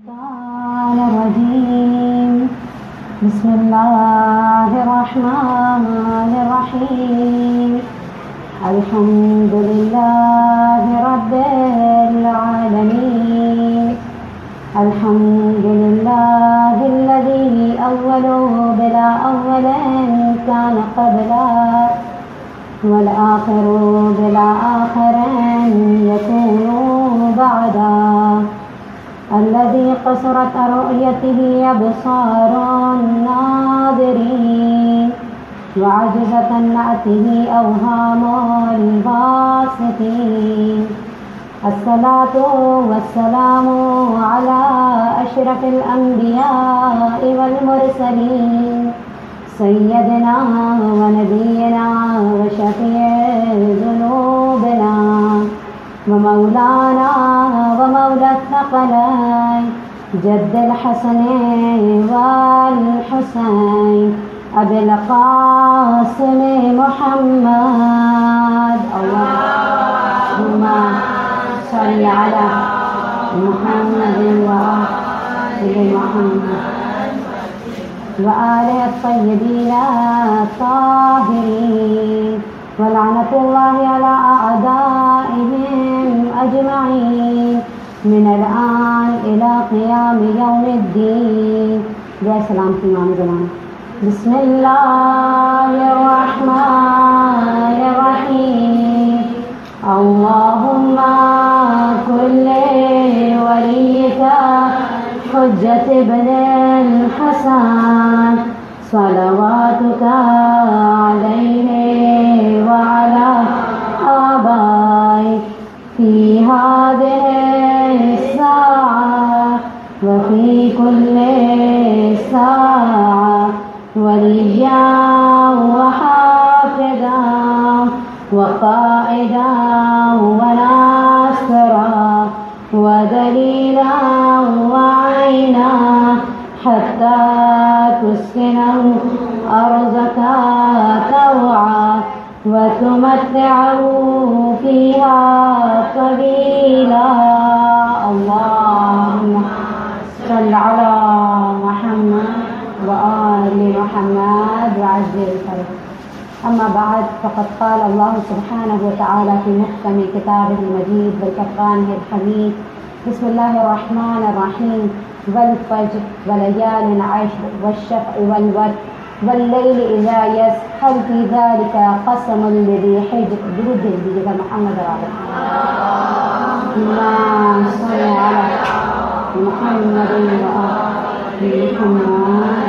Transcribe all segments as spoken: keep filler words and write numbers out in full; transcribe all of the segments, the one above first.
الشيطان الرجيم بسم الله الرحمن الرحيم الحمد لله رب العالمين الحمد لله الذي أول بلا أول كان قبلا والآخر بلا آخر يكون بعدا الذي قصرت رؤيته أبصار الناظرين وعجزت عن نعته أوهام الباسطين الصلاة والسلام على أشرف الأنبياء والمرسلين سيدنا ونبينا وشفيع ذنوبنا ومولانا ومولى الثقلين جد الحسن والحسين أبي القاسم محمد اللهم صل على محمد وآل محمد وآله الطيبين الطاهرين ولعنة الله على أعدائهم أجمعين من الآن إلى قيام يوم الدين. يا سلام في إمام زمان. بسم الله الرحمن الرحيم اللهم كل وليك حجة ابن الحسن صلواتك عليه وعلى آبائه في هذه الساعة وفي كل ساعة وليا وحافظا وقائدا وناصرا ودليلا وعينا حتى تسكنه أرضك طوعا وتمتعه فيها طويلا. اللهم صل على محمد وآل محمد وعجل فرجه. أما بعد فقد قال الله سبحانه وتعالى في محكم كتابه المجيد والفرقانه الحميد بسم الله الرحمن الرحيم والفجر وليال عشر والشفع والوتر والليل إذا يسر هل في ذلك قسم لذي حجر. درود دیجیے گا محمد علیہ اللهم صل على محمد وآل محمد.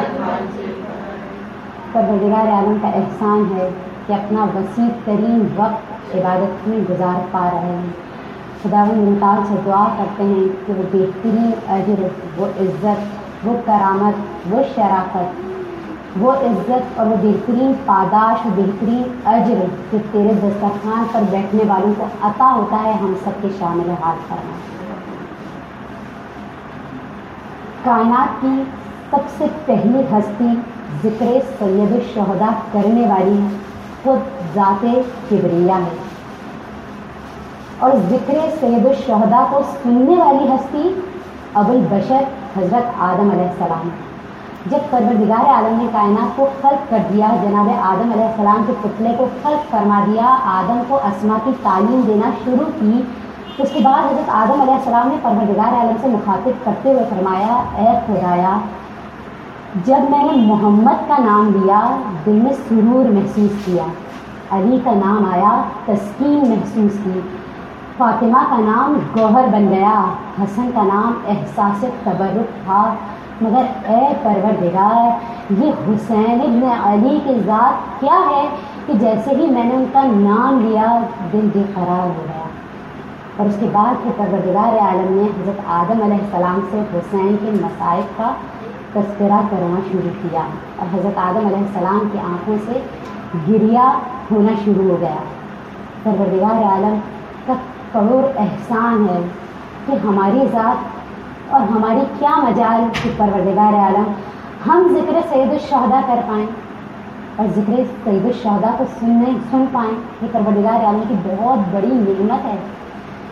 پروردگار عالم کا احسان ہے کہ اپنا وسیع ترین وقت عبادت میں گزار پا رہے ہیں. خداوند ممتاز سے دعا کرتے ہیں کہ وہ بہترین اجر، وہ عزت، وہ کرامت، وہ شرافت، وہ عزت اور وہ بہترین پاداش و بہترین اجر جو تیرے دسترخوان پر بیٹھنے والوں کو عطا ہوتا ہے ہم سب کے شامل حال فرما. کائنات کی سب سے پہلی ہستی ذکر سید الشہداء کرنے والی خود ذات کبریا ہے اور ذکر سید الشہداء کو سننے والی ہستی ابو البشر حضرت آدم علیہ السلام. جب پروردگار عالم نے کائنات کو خلق کر دیا، جناب آدم علیہ السلام کے پتلے کو خلق فرما دیا، آدم کو اسما کی تعلیم دینا شروع کی، اس کے بعد حضرت آدم علیہ السلام نے پروردگار عالم سے مخاطب کرتے ہوئے فرمایا اے خدایا جب میں نے محمد کا نام لیا دل میں سرور محسوس کیا، علی کا نام آیا تسکین محسوس کی، فاطمہ کا نام گوہر بن گیا، حسن کا نام احساس تبرک تھا، مگر اے پروردگار یہ حسین ابن علی کی ذات کیا ہے کہ جیسے ہی میں نے ان کا نام لیا دل بے قرار ہو گیا. اور اس کے بعد پھر پروردگار عالم نے حضرت آدم علیہ السلام سے حسین کے مصائب کا تذکرہ کرنا شروع کیا اور حضرت آدم علیہ السلام کی آنکھوں سے گریہ ہونا شروع ہو گیا. پروردگار عالم کا کروڑ احسان ہے کہ ہماری ذات اور ہماری کیا مجال کہ پروردگار عالم ہم ذکر سید الشہداء کر پائیں اور ذکر سید الشہداء کو سننے سن پائیں. یہ پروردگار عالم کی بہت بڑی نعمت ہے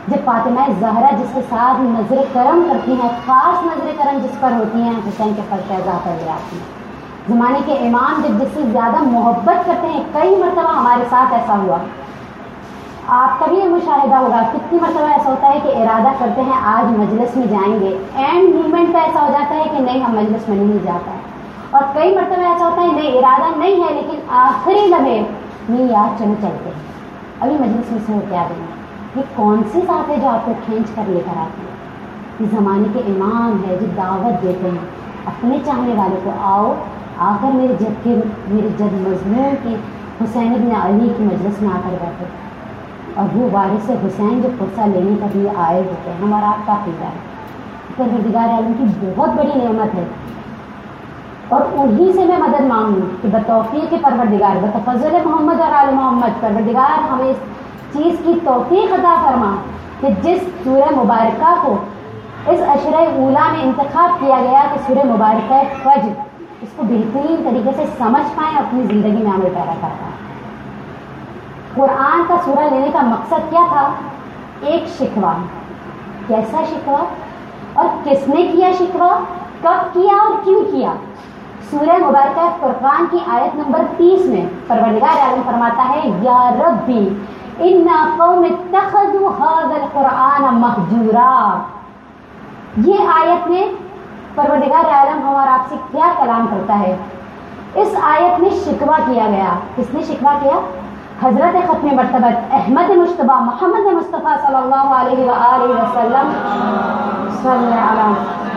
جب فاطمہ زہرا جس کے ساتھ نظر کرم کرتی ہیں، خاص نظر کرم جس پر ہوتی ہیں، حسین کے پر کا اضافہ لے آتی ہیں. زمانے کے امام جب جس سے زیادہ محبت کرتے ہیں، کئی مرتبہ ہمارے ساتھ ایسا ہوا، آپ کا بھی یہ مشاہدہ ہوگا، کتنی مرتبہ ایسا ہوتا ہے کہ ارادہ کرتے ہیں آج مجلس میں جائیں گے، اینڈ مومنٹ پہ ایسا ہو جاتا ہے کہ نہیں ہم مجلس میں نہیں جاتا ہے. اور کئی مرتبہ ایسا ہوتا ہے نہیں ارادہ نہیں ہے لیکن آخری لمحے نہیں یار چلو چلتے ہیں، ابھی مجلس میں سے ہو کے آ گئے. یہ کون سی ذات ہے جو آپ کو کھینچ کر لے کر آتی ہے؟ یہ زمانے کے امام ہے جو دعوت دیتے ہیں اپنے چاہنے والے کو، آؤ آ کر میرے جد کے میرے جد مظلوم کے حسین بن علی کی مجلس میں آ کر بیٹھے. اور وہ وارث حسین جو پرسہ لینے کے لیے آئے ہوتے ہیں، ہمارا آپ کا قیدا ہے. پروردگار عالم کی بہت بڑی نعمت ہے اور انہی سے میں مدد مانگوں کہ بتوفیق پروردگار، بتفضل محمد اور آل محمد، پروردگار ہمیں اس چیز کی توفیق عطا فرما کہ جس سورہ مبارکہ کو اس عشرہ اولا میں انتخاب کیا گیا کہ سورہ مبارکہ فجر، اس کو بہترین طریقے سے سمجھ پائیں، اپنی زندگی میں عمل پیدا کر پائیں. قرآن کا سورہ لینے کا مقصد کیا تھا؟ ایک شکوہ. کیسا شکوہ اور کس نے کیا شکوہ، کب کیا اور کیوں کیا؟ سورہ مبارکہ فرقان کی آیت نمبر تیس میں پروردگار عالم فرماتا ہے یا ربی ان قوم اتخذوا هذا القرآن مہجورا. یہ آیت میں پروردگار عالم ہمارا آپ سے کیا کلام کرتا ہے؟ اس آیت میں شکوہ کیا گیا. کس نے شکوہ کیا؟ حضرت ختم مرتبت احمد مجتبیٰ محمد مصطفیٰ صلی اللہ علیہ وآلہ وسلم صلی علی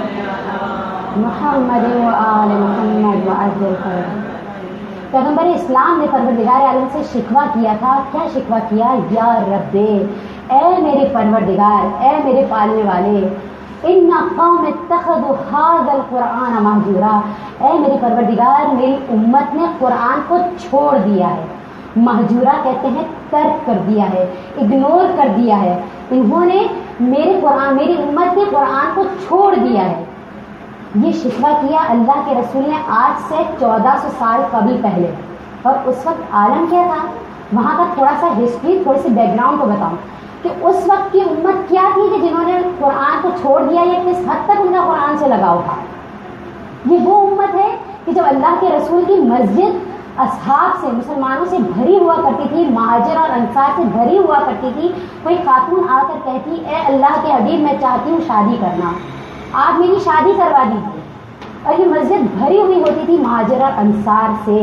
محمد وآل محمد وعجل خیر. پیغمبر اسلام نے پروردگار عالم سے شکوہ کیا تھا. کیا شکوہ کیا؟ یا رب، اے میرے پروردگار، اے میرے پالنے والے، ان قوم اتخذوا هذا القرآن مہجورا، اے میرے پروردگار میری امت نے قرآن کو چھوڑ دیا ہے. مہجورا کہتے ہیں ترک کر دیا ہے، اگنور کر دیا ہے. انہوں نے میرے قرآن میری امت نے قرآن کو چھوڑ دیا ہے. یہ شکوہ کیا اللہ کے رسول نے آج سے چودہ سو سال قبل پہلے. اور اس وقت عالم کیا تھا؟ وہاں کا تھوڑا سا ہسٹری، تھوڑی سی بیک گراؤنڈ کو بتاؤں کہ اس وقت کی امت کیا تھی کہ جنہوں نے قرآن کو چھوڑ دیا یا کس حد تک ان کا قرآن سے لگاؤ تھا. یہ وہ امت ہے کہ جب اللہ کے رسول کی مسجد اصحاب سے، مسلمانوں سے بھری ہوا کرتی تھی، مہاجر اور انصار سے بھری ہوا کرتی تھی، کوئی خاتون آ کر کہتی اے اللہ کے حبیب میں چاہتی ہوں شادی کرنا، آپ میری شادی کروا دیجیے. اور یہ مسجد بھری ہوئی ہوتی تھی مہاجر اور انصار سے،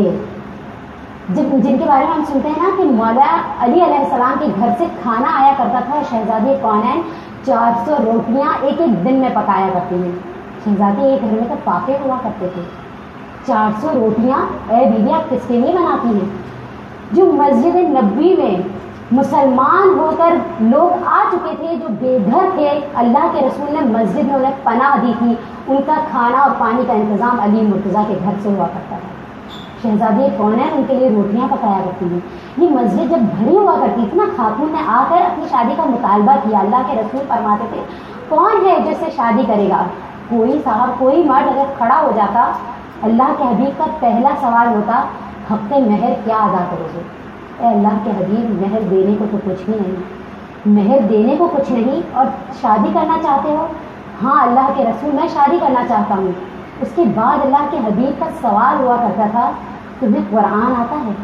جن جن کے بارے میں ہم سنتے ہیں نا کہ مولا علی علیہ السلام کے گھر سے کھانا آیا کرتا تھا. شہزادی کونین چار سو روٹیاں ایک ایک دن میں پکایا کرتی ہیں. شہزادی ایک گھر میں تو پاکے ہوا کرتے تھے. چار سو روٹیاں اے بیوی آپ کس کے لیے بناتی ہیں؟ جو مسجد نبوی میں مسلمان ہو کر لوگ آ چکے تھے، جو بے گھر تھے، اللہ کے رسول نے مسجد میں انہیں پناہ دی تھی. ان کا کھانا اور پانی کا انتظام علی مرتضیٰ کے گھر سے ہوا کرتا تھا. شہزادی کونین ان کے لیے روٹیاں پکایا کرتی ہیں. یہ مسجد جب بھری ہوا کرتی تھی نا، خاتون نے آ کر اپنی شادی کا مطالبہ کیا. اللہ کے رسول فرماتے تھے کون ہے جس سے شادی کرے گا؟ کوئی صاحب کوئی مرد اگر کھڑا ہو جاتا، اللہ کے حبیب کا پہلا سوال ہوتا ہفتے مہر کیا ادا کرو گے؟ اے اللہ کے حبیب مہر دینے کو تو کچھ بھی نہیں، مہر دینے کو کچھ نہیں، اور شادی کرنا چاہتے ہو؟ ہاں اللہ کے رسول میں شادی کرنا چاہتا ہوں. اس کے بعد اللہ کے حبیب کا سوال ہوا کرتا تھا تمہیں قرآن آتا ہے؟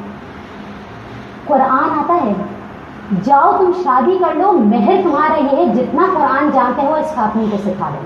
قرآن آتا ہے؟ جاؤ تم شادی کر لو، مہر تمہارا یہ ہے جتنا قرآن جانتے ہو اس خاتون کو سکھا دو.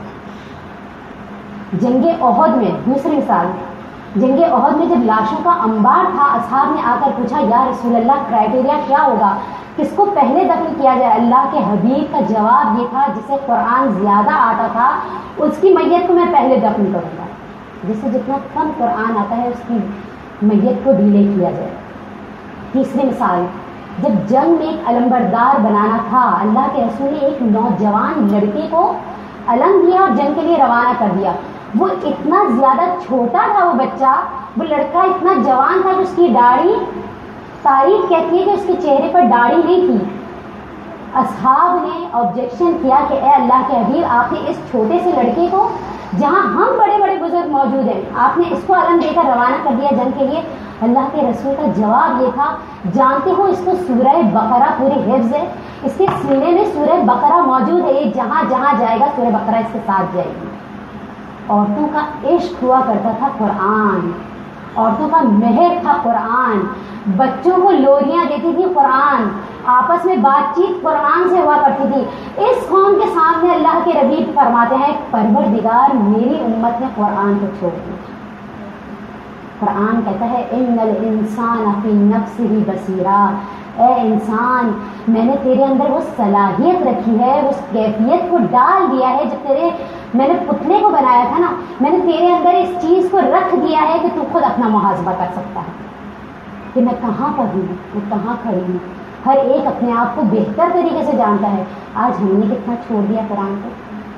جنگ احد میں دوسری مثال، جنگ احد میں جب لاشوں کا انبار تھا، اصحاب نے آ کر پوچھا یا رسول اللہ کرائٹیریا کیا ہوگا، کس کو پہلے دفن کیا جائے؟ اللہ کے حبیب کا جواب یہ تھا جسے قرآن زیادہ آتا تھا اس کی میت کو میں پہلے دفن کروں گا. جسے جتنا کم قرآن آتا ہے اس کی میت کو ڈیلے کیا جائے. تیسری مثال، جب جنگ میں ایک علمبردار بنانا تھا، اللہ کے رسول نے ایک نوجوان لڑکے کو علم دیا اور جنگ کے لیے روانہ کر دیا. وہ اتنا زیادہ چھوٹا تھا، وہ بچہ، وہ لڑکا اتنا جوان تھا کہ اس کی داڑھی، تاریخ کہتی ہے کہ اس کے چہرے پر داڑھی نہیں تھی. اصحاب نے آبجیکشن کیا کہ اے اللہ کے حبیب آپ نے اس چھوٹے سے لڑکے کو جہاں ہم بڑے بڑے بزرگ موجود ہیں، آپ نے اس کو علم دے کر روانہ کر دیا جنگ کے لیے. اللہ کے رسول کا جواب یہ تھا، جانتے ہو اس کو سورہ بقرہ پوری حفظ ہے، اس کے سینے میں سورہ بقرہ موجود ہے، یہ جہاں جہاں جائے گا سورہ بقرہ اس کے ساتھ جائے گی. عورتوں کا عشق ہوا کرتا تھا قرآن، عورتوں کا مہر تھا قرآن، بچوں کو لوریاں دیتی تھی قرآن، آپس میں بات چیت قرآن سے ہوا کرتی تھی. اس قوم کے سامنے اللہ کے ربیب فرماتے ہیں پروردگار میری امت نے قرآن کو چھوڑ دیا. قرآن کہتا ہے ان الانسان فی نفسہ بصیرہ، اے انسان میں نے تیرے اندر وہ صلاحیت رکھی ہے، اس کیفیت کو ڈال دیا ہے. جب تیرے میں نے پتلے کو بنایا تھا نا، میں نے تیرے اندر اس چیز کو رکھ دیا ہے کہ تو خود اپنا محاسبہ کر سکتا ہے کہ میں کہاں پر ہوں، میں کہاں کھڑی ہوں. ہر ایک اپنے آپ کو بہتر طریقے سے جانتا ہے. آج ہم نے کتنا چھوڑ دیا قرآن کو.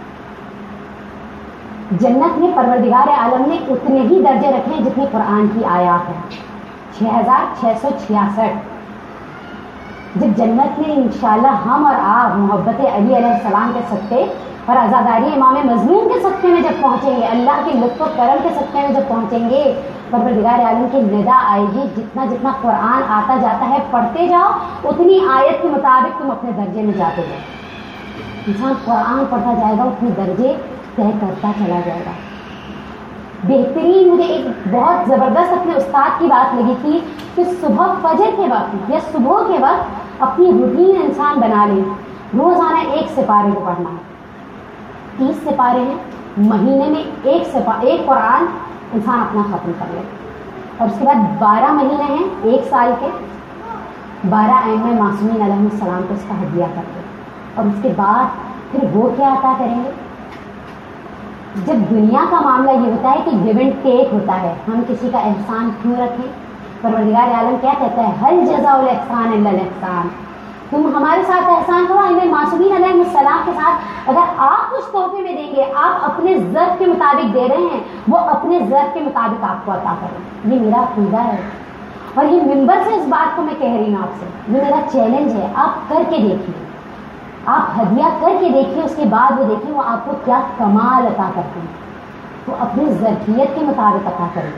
جنت میں پروردگار عالم نے اتنے ہی درجے رکھے ہیں جتنی قرآن کی آیات ہیں، چھ ہزار چھ سو چھیاسٹھ. جب جنت میں انشاءاللہ ہم اور آپ محبت علی علیہ السلام کے صدقے اور آزاداری امام مظلوم کے صدقے میں جب پہنچیں گے، اللہ کے لطف و کرم کے صدقے میں جب پہنچیں گے، پروردگار عالم کی ندا آئے گی. جتنا جتنا قرآن آتا جاتا ہے پڑھتے جاؤ، اتنی آیت کے مطابق تم اپنے درجے میں جاتے جاؤ. انسان قرآن پڑھتا جائے گا اتنے درجے طے کرتا چلا جائے گا. بہترین مجھے ایک بہت زبردست اپنے استاد کی بات لگی تھی کہ صبح فجر کے وقت یا صبح کے وقت اپنی روٹین انسان بنا لے، روزانہ ایک سپارے کو پڑھنا ہے. تیس سپارے ہیں، مہینے میں ایک سپا ایک قرآن انسان اپنا ختم کر لے. اور اس کے بعد بارہ مہینے ہیں ایک سال کے، بارہ ائمہ معصومین علیہ السلام کو اس کا ہدیہ کرتے. اور اس کے بعد پھر وہ کیا عطا کریں گے؟ جب دنیا کا معاملہ یہ ہوتا ہے کہ گیو اینڈ ٹیک ہوتا ہے، ہم کسی کا احسان کیوں رکھیں؟ پروردگار عالم کیا کہتا ہے؟ ہل جزاء الاحسان الا الاحسان. تم ہمارے ساتھ احسان کرو. ائمہ معصومین علیہ السلام کے ساتھ اگر آپ کچھ تحفے میں دیں گے، آپ اپنے ضرب کے مطابق دے رہے ہیں، وہ اپنے ضرب کے مطابق آپ کو عطا کریں. یہ میرا عقیدہ ہے اور یہ منبر سے اس بات کو میں کہہ رہی ہوں آپ سے. یہ میرا چیلنج ہے. آپ کر کے دیکھیے، آپ ہدیہ کر کے دیکھیے، اس کے بعد وہ دیکھیں وہ آپ کو کیا کمال عطا کرتے ہیں. وہ اپنی ظرفیت کے مطابق عطا کریں.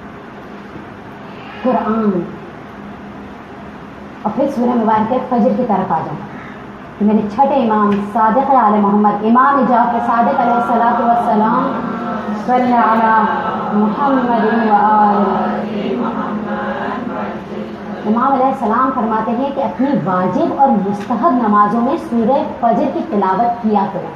قرآن. اور پھر سورہ مبارکہ فجر کی طرف آ جاؤں کہ میرے چھٹے امام صادق آل محمد امام جعفر صادق علیہ الصلوۃ والسلام صلی علی محمد و آل امام علیہ السلام فرماتے ہیں کہ اپنی واجب اور مستحب نمازوں میں سورہ فجر کی تلاوت کیا کریں،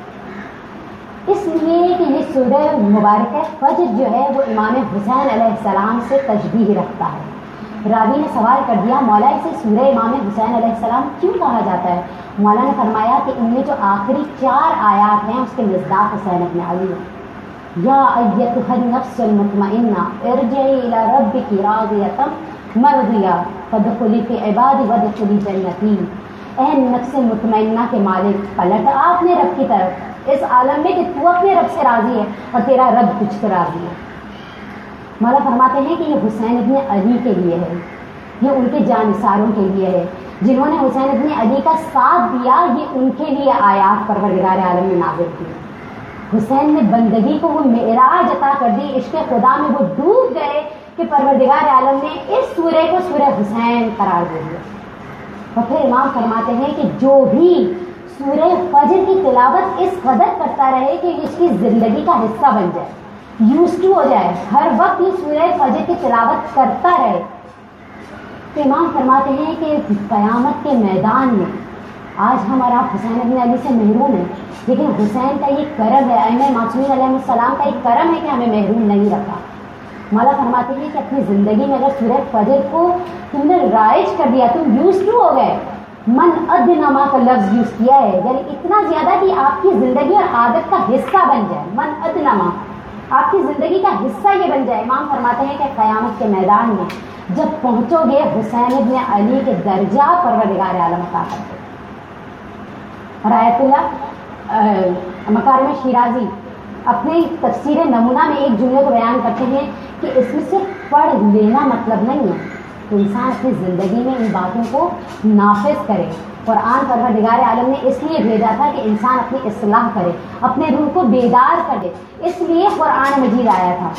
اس لیے کہ یہ سورہ مبارکہ فجر جو ہے وہ امام حسین علیہ السلام سے تشبیہ رکھتا ہے. راوی نے سوال کر دیا مولا اسے سورہ امام حسین علیہ السلام کیوں کہا جاتا ہے؟ مولا نے فرمایا کہ ان میں جو آخری چار آیات ہیں اس کے مصداق حسین ابن علی ہیں. یا ایتھا النفس المطمئنہ ارجعی الی ربک راضیۃ مرضیہ فادخلی فی عبادی وادخلی جنتی. اے نفس مطمئنہ کے مالک، پلٹ آ اپنے رب کی طرف اس عالم میں کہ تو اپنے رب سے راضی ہے اور تیرا رب تجھ سے راضی ہے. مولا فرماتے ہیں کہ یہ حسین ابن علی کے لیے ہے، یہ ان کے جانثاروں کے لیے ہے جنہوں نے حسین ابن علی کا ساتھ دیا. یہ ان کے لیے آیات پروردگار عالم نے نازل کی. حسین نے بندگی کو وہ معراج عطا کر دی، عشق خدا میں وہ ڈوب گئے کہ پروردگار عالم نے اس سورے کو سورہ حسین قرار دے دیا. اور پھر امام فرماتے ہیں کہ جو بھی سورہ فجر کی تلاوت اس قدر کرتا رہے کہ اس کی زندگی کا حصہ بن جائے، یوز ٹو ہو جائے، ہر وقت یہ سورہ فجر کی تلاوت کرتا رہے، تو امام فرماتے ہیں کہ قیامت کے میدان میں آج ہم اور آپ حسین ابن علی سے محروم ہیں، لیکن حسین کا یہ کرم ہے، ائمہ معصومین علیہ السلام کا یہ کرم ہے کہ ہمیں محروم نہیں رکھا. مولا فرماتے ہیں کہ اپنی زندگی میں اگر سورہ فجر کو تم نے رائج کر دیا، تم یوز ٹو ہو گئے. من ادنما کا لفظ یوز کیا ہے، یعنی اتنا زیادہ کہ آپ کی زندگی اور عادت کا حصہ بن جائے. من ادنما آپ کی زندگی کا حصہ یہ بن جائے. امام فرماتے ہیں کہ قیامت کے میدان میں جب پہنچو گے حسین ابن علی کے درجہ پروردگار عالم عطا کرتے. اور آیت اللہ مکارم شیرازی اپنے تفسیر نمونہ میں ایک جملے کو بیان کرتے ہیں کہ اس میں صرف پڑھ لینا مطلب نہیں ہے کہ انسان اپنی زندگی میں ان باتوں کو نافذ کرے. قرآن پروردگار عالم نے اس لیے بھیجا تھا کہ انسان اپنی اصلاح کرے، اپنے روح کو بیدار کرے، اس لیے قرآن مجید آیا تھا۔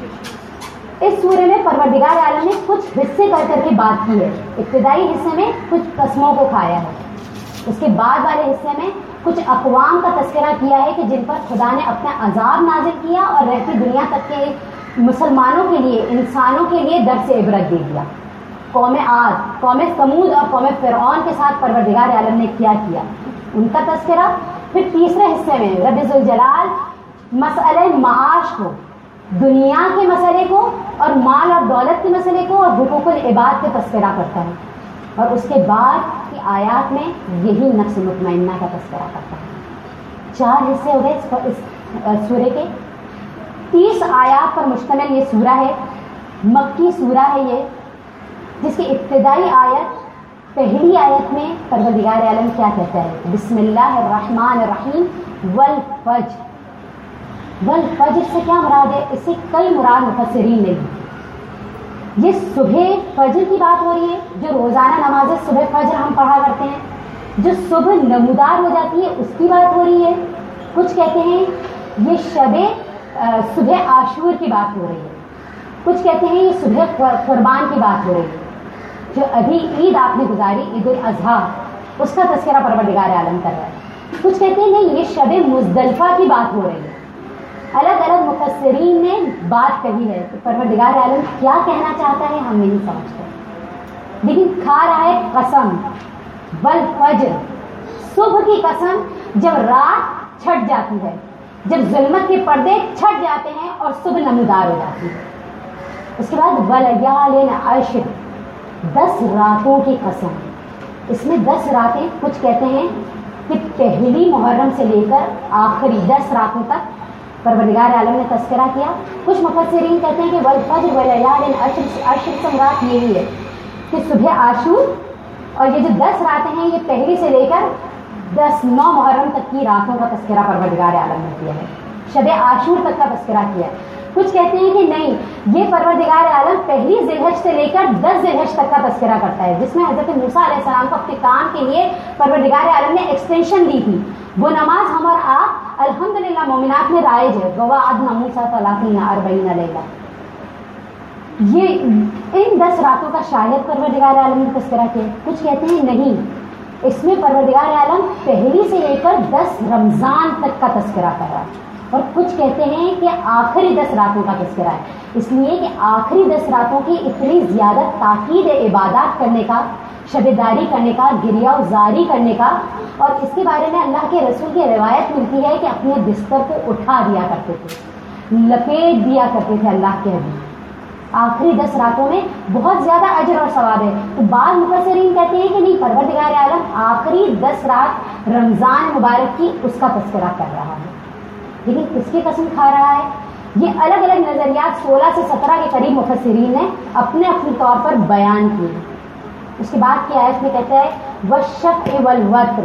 اس سورے میں پروردگار عالم نے کچھ حصے کر کر کے بات کی ہے۔ ابتدائی حصے میں کچھ قسموں کو کھایا ہے، اس کے بعد والے حصے میں کچھ اقوام کا تذکرہ کیا ہے کہ جن پر خدا نے اپنا عذاب نازل کیا اور رہتی دنیا تک کے مسلمانوں کے لیے، انسانوں کے لیے درس عبرت دے دیا۔ قوم عاد، قوم ثمود اور قوم فرعون کے ساتھ پروردگار عالم نے کیا کیا ان کا تذکرہ۔ پھر تیسرے حصے میں رب ذوالجلال مسئلہ معاش کو، دنیا کے مسئلے کو اور مال اور دولت کے مسئلے کو اور حقوق العباد کے تذکرہ کرتا ہے، اور اس کے بعد کی آیات میں یہی نفس مطمئنہ کا تذکرہ کرتا ہے۔ چار حصے ہو گئے اس سورے کے، تیس آیات پر مشتمل یہ سورہ ہے، مکی سورہ ہے یہ، جس کی ابتدائی آیت، پہلی آیت میں پروردگار عالم کیا کہتا ہے؟ بسم اللہ الرحمن الرحیم والفجر۔ والفجر سے کیا مراد ہے؟ اس سے کئی مراد مفسرین نے دی۔ یہ صبح فجر کی بات ہو رہی ہے، جو روزانہ نماز صبح فجر ہم پڑھا کرتے ہیں، جو صبح نمودار ہو جاتی ہے اس کی بات ہو رہی ہے۔ کچھ کہتے ہیں یہ شب صبح عاشور کی بات ہو رہی ہے، کچھ کہتے ہیں یہ صبح قربان کی بات ہو رہی ہے، جو ابھی عید آپ نے گزاری، عید الاضحیٰ، اس کا تذکرہ پروردگار عالم کر رہا ہے۔ کچھ کہتے ہیں نہیں یہ شب مزدلفہ کی بات ہو رہی ہے۔ الگ الگ مفسرین نے بات کہی ہے کہ پروردگار عالم کیا کہنا چاہتا ہے ہم نہیں سمجھتے، لیکن کھا رہا ہے قسم، والفجر، صبح کی قسم، جب رات چھٹ جاتی ہے، جب ظلمت کے پردے چھٹ جاتے ہیں اور صبح نمودار ہو جاتی ہے۔ اس کے بعد ولیال عشر، دس راتوں کی قسم۔ اس میں دس راتیں، کچھ کہتے ہیں کہ پہلی محرم سے لے کر آخری دس راتوں تک پروردگار عالم نے تذکرہ کیا۔ کچھ مفسرین کہتے ہیں کہ والفجر ولیال عشر، عشر سے مراد یہی ہے کہ صبح عاشور اور یہ جو دس راتیں ہیں یہ پہلی سے لے کر دس نو محرم تک کی راتوں کا تذکرہ پروردگار عالم نے کیا ہے، شب عاشور تک کا تذکرہ کیا ہے۔ کچھ کہتے ہیں کہ نہیں، یہ پروردگار عالم پہلی ذی الحج سے لے کر دس ذی الحج تک کا تذکرہ کرتا ہے، جس میں حضرت موسیٰ علیہ السلام کو اپنے کام کے لیے پروردگار عالم نے ایکسٹینشن دی تھی۔ وہ نماز ہم اور آپ الحمدللہ مومنات میں رائج ہے، وواعدنا موسیٰ ثلاثین اربعین لیلہ۔ یہ ان دس راتوں کا شاید پروردگار عالم نے تذکرہ کیا۔ کچھ کہتے ہیں نہیں، اس میں پروردگار عالم پہلی سے لے کر دس رمضان تک کا تذکرہ کر رہا ہے، اور کچھ کہتے ہیں کہ آخری دس راتوں کا تذکرہ ہے، اس لیے کہ آخری دس راتوں کی اتنی زیادہ تاکید عبادات کرنے کا، شبیداری کرنے کا، گریہ و زاری کرنے کا، اور اس کے بارے میں اللہ کے رسول کی روایت ملتی ہے کہ اپنے بستر کو اٹھا دیا کرتے تھے، لپیٹ دیا کرتے تھے اللہ کے حبیب۔ آخری دس راتوں میں بہت زیادہ اجر اور ثواب ہے، تو بعض مفسرین کہتے ہیں کہ نہیں، پروردگار عالم آخری دس رات رمضان مبارک کی اس کا تذکرہ کر رہا ہے، لیکن کس کی قسم کھا رہا ہے؟ یہ الگ الگ نظریات سولہ سے سترہ کے قریب مفسرین نے اپنے اپنے طور پر بیان کیے۔ اس کے بعد کی آیت میں کہتا ہے والشفع والوتر،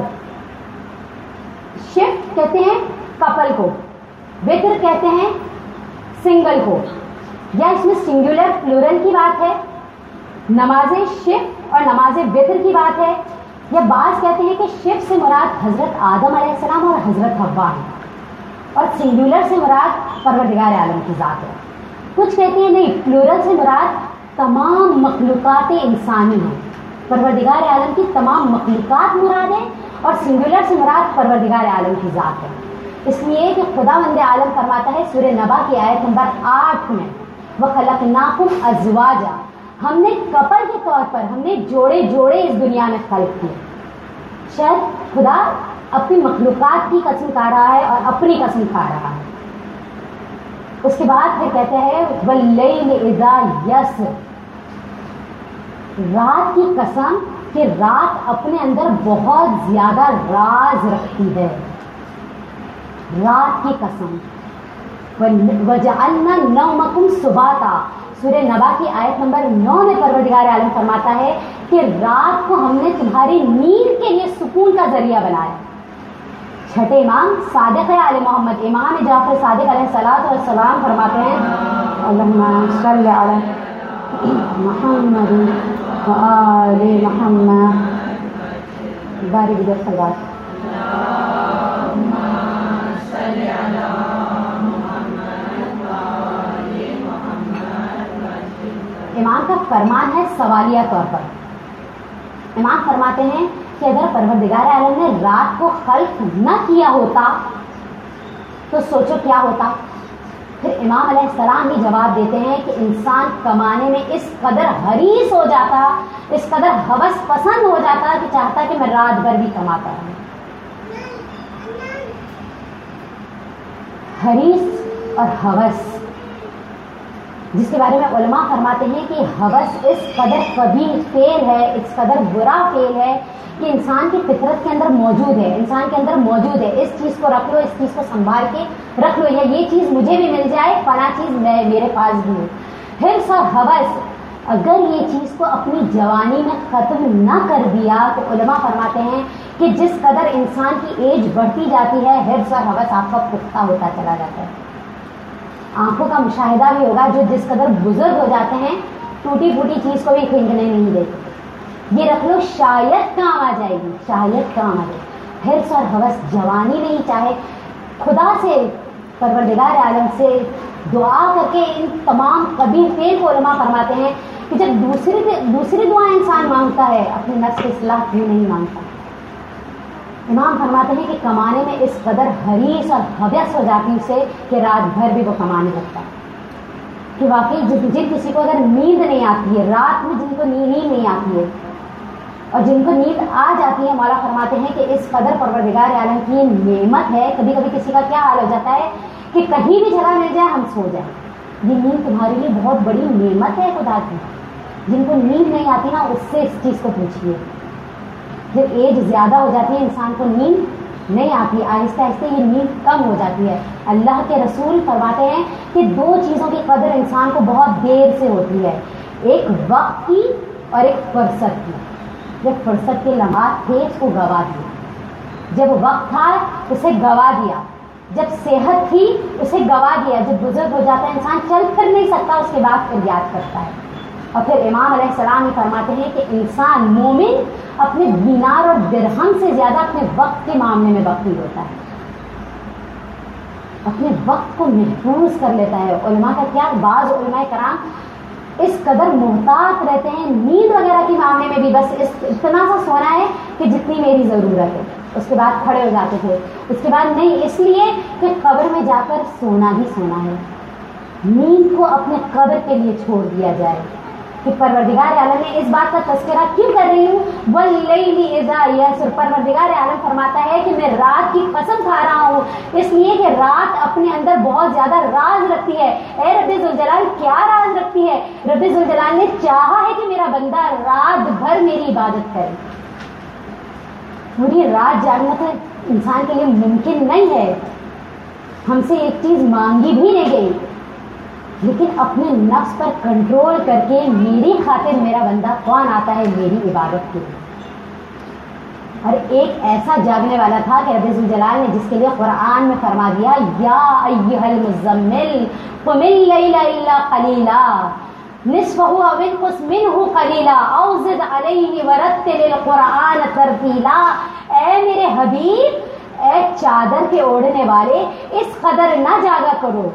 شفع کہتے ہیں کپل کو، وتر کہتے ہیں سنگل کو، یا اس میں سنگولر پلورل کی بات ہے، نماز شفع اور نماز وتر کی بات ہے، یا بعض کہتے ہیں کہ شفع سے مراد حضرت آدم علیہ السلام اور حضرت حوا ہے، اور سنگولر سے مراد پروردگار عالم کی ذات ہے۔ کچھ کہتے ہیں نہیں، پلورل سے مراد تمام مخلوقات انسانی ہیں، پروردگار عالم کی تمام مخلوقات مراد ہے، اور سنگولر سے مراد پروردگار عالم کی ذات ہے، اس لیے کہ خداوند عالم فرماتا ہے سورہ نبا کی آیت نمبر آٹھ میں وَخَلَقْنَاكُمْ أَزْوَاجًا، ہم نے کپل کے طور پر، ہم نے جوڑے جوڑے اس دنیا میں خلق کیے۔ شاید خدا اپنی مخلوقات کی قسم کھا رہا ہے اور اپنی قسم کھا رہا ہے۔ اس کے بعد پھر کہتے ہیں وَاللَّيْلِ إِذَا يَسْرِ، رات کی قسم کہ رات اپنے اندر بہت زیادہ راز رکھتی ہے، رات کی قسم۔ وَجَعَلْنَا نَوْمَكُمْ سُبَاتًا، سورہ نبا کی آیت نمبر نو میں پروردگار عالم فرماتا ہے کہ رات کو ہم نے تمہاری نیند کے لیے سکون کا ذریعہ بنایا۔ چھٹے امام صادق آل محمد امام جعفر صادق علیہ الصلوۃ والسلام فرماتے ہیں اللہم صلی علی محمد وآل محمد باری بدر سلوات. امام کا فرمان ہے سوالیہ طور پر. امام فرماتے ہیں کہ اگر پروردگار عالم نے رات کو خلق نہ کیا ہوتا تو سوچو کیا ہوتا. پھر امام علیہ السلام بھی جواب دیتے ہیں کہ انسان کمانے میں اس قدر حریص ہو جاتا, اس قدر ہوس پسند ہو جاتا کہ چاہتا کہ میں رات بھر بھی کماتا رہوں. حریص اور ہوس, جس کے بارے میں علماء فرماتے ہیں کہ ہوس اس قدر قبیح فعل ہے, اس قدر برا فعل ہے کہ انسان کی فطرت کے اندر موجود ہے, انسان کے اندر موجود ہے. اس چیز کو رکھ لو, اس چیز کو سنبھال کے رکھ لو, یا یہ چیز مجھے بھی مل جائے, فلاں چیز میں میرے پاس بھی ہو. حرص اور ہوس اگر یہ چیز کو اپنی جوانی میں ختم نہ کر دیا تو علماء فرماتے ہیں کہ جس قدر انسان کی ایج بڑھتی جاتی ہے حرص اور ہوس آپ کا پختہ ہوتا چلا جاتا ہے. آنکھوں کا مشاہدہ بھی ہوگا, جو جس قدر بزرگ ہو جاتے ہیں ٹوٹی پھوٹی چیز کو بھی کھینچنے نہیں دیتے. یہ رکھ لو شاید کام آ جائے گی, شاید کام آ جائے. حرص اور ہوس جوانی نہیں, چاہے خدا سے پروردگار عالم سے دعا کر کے ان تمام قبیح فعل کو علماء فرماتے ہیں کہ جب دوسری دوسری دعا انسان مانگتا ہے اپنے نفس کی اصلاح کیوں نہیں مانگتا. امام فرماتے ہیں کہ کمانے میں اس قدر حریص اور ہوس ہو جاتی اسے کہ رات بھر بھی وہ کمانے لگتا ہے. کہ واقعی جن کسی کو اگر نیند نہیں آتی ہے, رات میں جن کو نیند نہیں آتی ہے اور جن کو نیند آ جاتی ہے, مولا فرماتے ہیں کہ اس قدر پروردگار عالم کی نعمت ہے. کبھی کبھی کسی کا کیا حال ہو جاتا ہے کہ کہیں بھی جگہ مل جائے ہم سو جائیں. یہ نیند تمہارے لیے بہت بڑی نعمت ہے خدا کی. جن کو نیند نہیں آتی نا اس سے اس چیز کو پوچھیے. جب ایج زیادہ ہو جاتی ہے انسان کو نیند نہیں آتی, آہستہ آہستہ یہ نیند کم ہو جاتی ہے. اللہ کے رسول فرماتے ہیں کہ دو چیزوں کی قدر انسان کو بہت دیر سے ہوتی ہے, ایک وقت کی اور ایک فرصت کی. جب فرصت کے لمحات تھے اس کو گوا دیا, جب وقت تھا اسے گوا دیا, جب صحت تھی اسے گوا دیا. جب بزرگ ہو جاتا ہے انسان چل پھر نہیں سکتا, اس کے بعد پھر یاد کرتا ہے. اور پھر امام علیہ السلام یہ فرماتے ہیں کہ انسان مومن اپنے دینار اور درہم سے زیادہ اپنے وقت کے معاملے میں بخیل ہوتا ہے, اپنے وقت کو محفوظ کر لیتا ہے. علماء کا کیا, بعض علماء کرام اس قدر محتاط رہتے ہیں نیند وغیرہ کے معاملے میں بھی, بس اس اتنا سا سونا ہے کہ جتنی میری ضرورت ہے, اس کے بعد کھڑے ہو جاتے تھے, اس کے بعد نہیں, اس لیے کہ قبر میں جا کر سونا ہی سونا ہے. نیند کو اپنے قبر کے لیے چھوڑ دیا جائے. کہ پروردگار عالم نے اس بات کا تذکرہ کیوں کر رہی ہوں, واللیل اذا یسر, پروردگار عالم فرماتا ہے کہ میں رات کی قسم کھا رہا ہوں, اس لیے کہ رات اپنے اندر بہت زیادہ راز رکھتی ہے. اے رب ذوالجلال کیا راز رکھتی ہے؟ رب ذوالجلال نے چاہا ہے کہ میرا بندہ رات بھر میری عبادت کرے. پوری رات جاگنا تو انسان کے لیے ممکن نہیں ہے, ہم سے ایک چیز مانگی بھی نہیں گئی, لیکن اپنے نفس پر کنٹرول کر کے میری خاطر میرا بندہ کون آتا ہے میری عبادت کے لیے. اور ایک ایسا جاگنے والا تھا کہ رب ذوالجلال نے جس کے لیے قرآن میں فرما دیا, یا ایھا المزمل قم اللیل الا قلیلا نصفہ او انقص منہ قلیلا او زد علیہ ورتل القرآن ترتیلا. اے میرے حبیب, اے چادر کے اوڑھنے والے, اس قدر نہ جاگا کرو,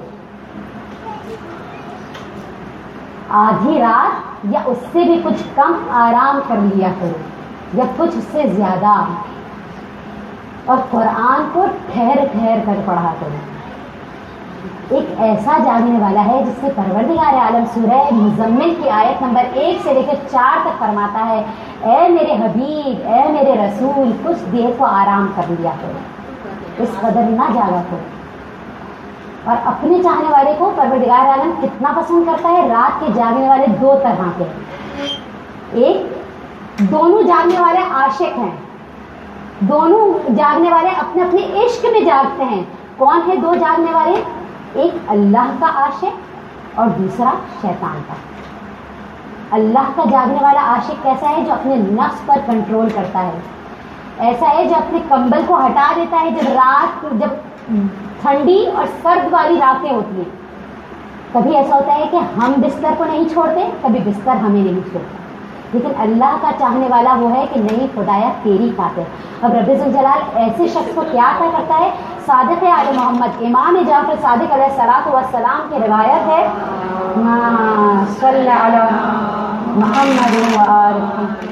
آدھی رات یا اس سے بھی کچھ کم آرام کر لیا کرو, یا کچھ اس سے زیادہ, اور قرآن کو ٹھہر ٹھہر کر پڑھا کرو. ایک ایسا جاگنے والا ہے جس سے پروردگار عالم سورہ مزمل کی آیت نمبر ایک سے لے کر چار تک فرماتا ہے, اے میرے حبیب, اے میرے رسول, کچھ دیر کو آرام کر لیا کرو, اس قدر نہ جاگا کرو. اور اپنے چاہنے والے کو پروردگار عالم کتنا پسند کرتا ہے. رات کے جاگنے والے دو طرح کے, ایک دونوں جاگنے والے عاشق ہیں, دونوں جاگنے والے اپنے اپنے عشق میں جاگتے ہیں. کون ہے دو جاگنے والے؟ ایک اللہ کا عاشق اور دوسرا شیطان کا. اللہ کا جاگنے والا عاشق کیسا ہے؟ جو اپنے نفس پر کنٹرول کرتا ہے, ایسا ہے جو اپنے کمبل کو ہٹا دیتا ہے جب رات جب ٹھنڈی اور سرد والی راتیں ہوتی ہیں. کبھی ایسا ہوتا ہے کہ ہم بستر کو نہیں چھوڑتے, کبھی بستر ہمیں نہیں چھوڑتا. لیکن اللہ کا چاہنے والا وہ ہے کہ نہیں خدایا تیری خاطر. اب رب ذوالجلال ایسے شخص کو کیا عطا کرتا ہے؟ صادق آل محمد امام جعفر صادق علیہ الصلوۃ والسلام کی روایت ہے، ماں صلی علی محمد وآلہ.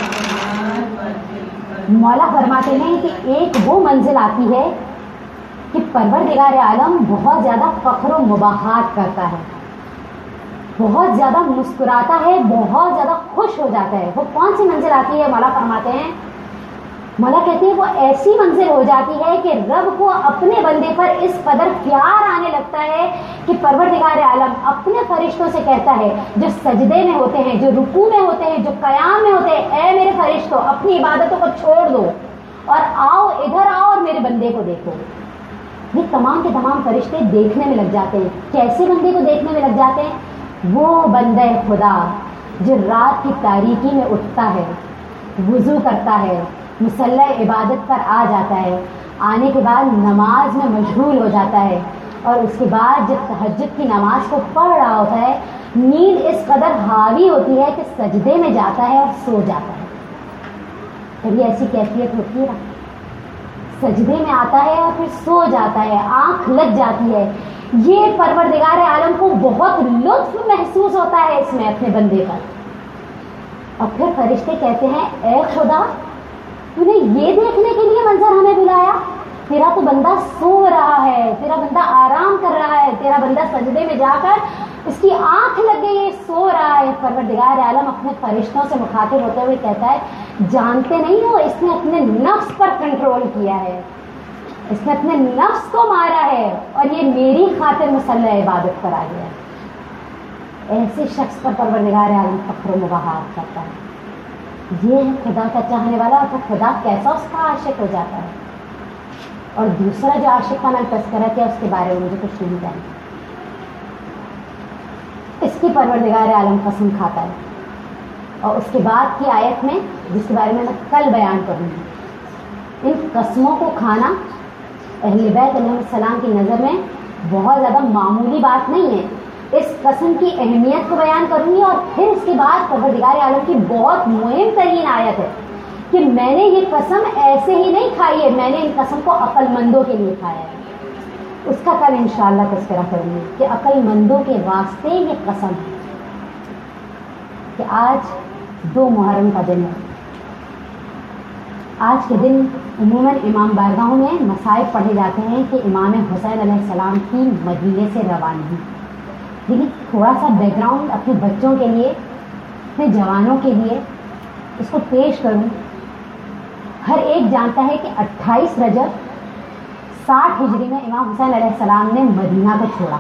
مولا فرماتے ہیں کہ ایک وہ منزل آتی ہے کہ پروردگار عالم بہت زیادہ فخر و مباحات کرتا ہے، بہت زیادہ مسکراتا ہے، بہت زیادہ خوش ہو جاتا ہے. وہ کون سی منزل آتی ہے؟ مولا فرماتے ہیں، مولا کہتے ہیں وہ ایسی منزل ہو جاتی ہے کہ رب کو اپنے بندے پر اس قدر پیار آنے لگتا ہے کہ پروردگار عالم اپنے فرشتوں سے کہتا ہے جو سجدے میں ہوتے ہیں، جو رکوع میں ہوتے ہیں، جو قیام میں ہوتے ہیں، اے میرے فرشتوں اپنی عبادتوں کو چھوڑ دو اور آؤ ادھر آؤ اور میرے بندے کو دیکھو. یہ تمام کے تمام فرشتے دیکھنے میں لگ جاتے ہیں. کیسے بندے کو دیکھنے میں لگ جاتے ہیں؟ وہ بندہ خدا جو رات کی تاریکی میں اٹھتا ہے، وضو کرتا ہے، مصلی عبادت پر آ جاتا ہے، آنے کے بعد نماز میں مشغول ہو جاتا ہے، اور اس کے بعد جب تہجد کی نماز کو پڑھ رہا ہوتا ہے، نیند اس قدر حاوی ہوتی ہے کہ سجدے میں جاتا ہے اور سو جاتا ہے. کبھی ایسی کیفیت ہوتی ہے، سجدے میں آتا ہے اور پھر سو جاتا ہے، آنکھ لگ جاتی ہے. یہ پروردگار عالم کو بہت لطف محسوس ہوتا ہے اس میں اپنے بندے پر. اور پھر فرشتے کہتے ہیں اے خدا تو نے یہ دیکھنے کے لیے منظر ہمیں بلایا؟ تیرا تو بندہ سو رہا ہے، تیرا بندہ آرام کر رہا ہے، تیرا بندہ سجدے میں جا کر اس کی آنکھ لگ گئی ہے، سو رہا ہے. پروردگار عالم اپنے فرشتوں سے مخاطب ہوتے ہوئے کہتا ہے جانتے نہیں ہو اس نے اپنے نفس پر کنٹرول کیا ہے، اس نے اپنے نفس کو مارا ہے اور یہ میری خاطر مصلی عبادت پر آ گیا ہے. ایسے شخص پر پروردگار عالم فخر و مباحات کرتا ہے. یہ ہے خدا کا چاہنے والا، اور پھر خدا کیسا اس کا عاشق ہو جاتا ہے. اور دوسرا جو عاشق کا میں نے تذکرہ کیا اس کے بارے میں مجھے کچھ نہیں جاننا. اس کی پروردگار عالم قسم کھاتا ہے، اور اس کے بعد کی آیت میں جس کے بارے میں میں کل بیان کروں گی، ان قسموں کو کھانا اہل بیت علیہ السلام کی نظر میں بہت زیادہ معمولی بات نہیں ہے. اس قسم کی اہمیت کو بیان کروں گی، اور پھر اس کے بعد پروردگار عالم کی بہت مہم ترین آیت ہے کہ میں نے یہ قسم ایسے ہی نہیں کھائی ہے، میں نے ان قسم کو عقل مندوں کے لیے کھایا ہے. اس کا کل انشاءاللہ تذکرہ کروں گی کہ عقل مندوں کے واسطے یہ قسم ہے. کہ آج دو محرم کا دن ہے. آج کے دن عموماً امام بارگاہوں میں مصائب پڑھے جاتے ہیں کہ امام حسین علیہ السلام کی مدینے سے روانگی. لیکن تھوڑا سا بیک گراؤنڈ اپنے بچوں کے لیے، اپنے جوانوں کے لیے اس کو پیش کروں. ہر ایک جانتا ہے کہ اٹھائیس رجب ساٹھ ہجری میں امام حسین علیہ السلام نے مدینہ کو چھوڑا.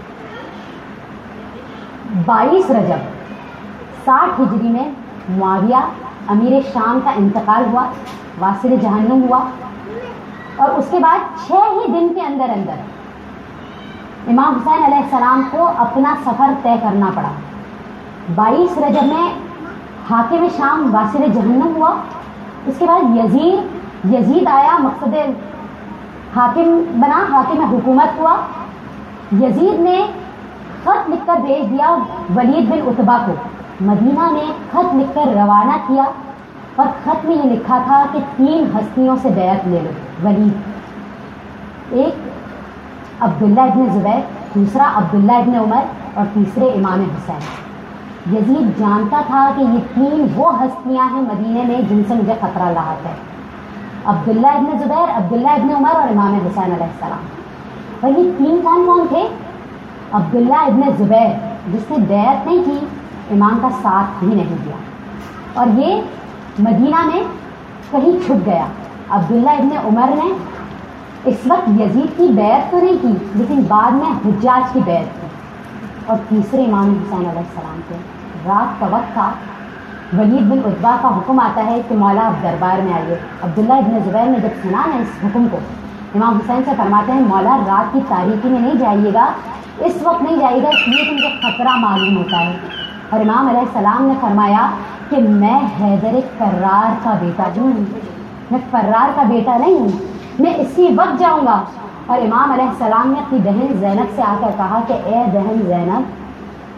بائیس رجب ساٹھ ہجری میں معاویہ امیر شام کا انتقال ہوا، واصل جہنم ہوا، اور اس کے بعد چھ ہی دن کے اندر اندر امام حسین علیہ السلام کو اپنا سفر طے کرنا پڑا. بائیس رجب میں حاکم شام واصل جہنم ہوا. اس کے بعد یزید یزید آیا، مقصد حاکم بنا، حاکم حکومت ہوا. یزید نے خط لکھ کر بھیج دیا ولید بن عتبہ کو، مدینہ میں خط لکھ کر روانہ کیا، اور خط میں یہ لکھا تھا کہ تین ہستیوں سے بیعت لے لو. ولید، ایک عبداللہ ابن زبیر، دوسرا عبداللہ ابن عمر، اور تیسرے امام حسین. یزید جانتا تھا کہ یہ تین وہ ہستیاں ہیں مدینے میں جن سے مجھے خطرہ لاحق ہے، عبداللہ ابن زبیر، عبداللہ ابن عمر اور امام حسین علیہ السلام. اور یہ تین کون کون تھے؟ عبداللہ ابن زبیر جس نے بیعت نہیں کی، امام کا ساتھ بھی نہیں دیا، اور یہ مدینہ میں کہیں چھپ گیا. عبداللہ ابن عمر نے اس وقت یزید کی بیعت تو نہیں کی، لیکن بعد میں حجاج کی بیعت کی. اور تیسرے امام حسین علیہ السلام کے رات کا وقت تھا. ولید بن عتبہ کا حکم آتا ہے کہ مولا آپ دربار میں آئیے. عبداللہ ابن زبیر نے جب سنا نا اس حکم کو، امام حسین سے فرماتے ہیں مولا رات کی تاریکی میں نہیں جائیے گا، اس وقت نہیں جائے گا، اس لیے کہ مجھے خطرہ معلوم ہوتا ہے. اور امام علیہ السلام نے فرمایا کہ میں حیدر فرار کا بیٹا ہوں، میں فرار کا بیٹا نہیں ہوں، میں اسی وقت جاؤں گا. اور امام علیہ السلام نے اپنی بہن زینب سے آ کر کہا کہ اے بہن زینب،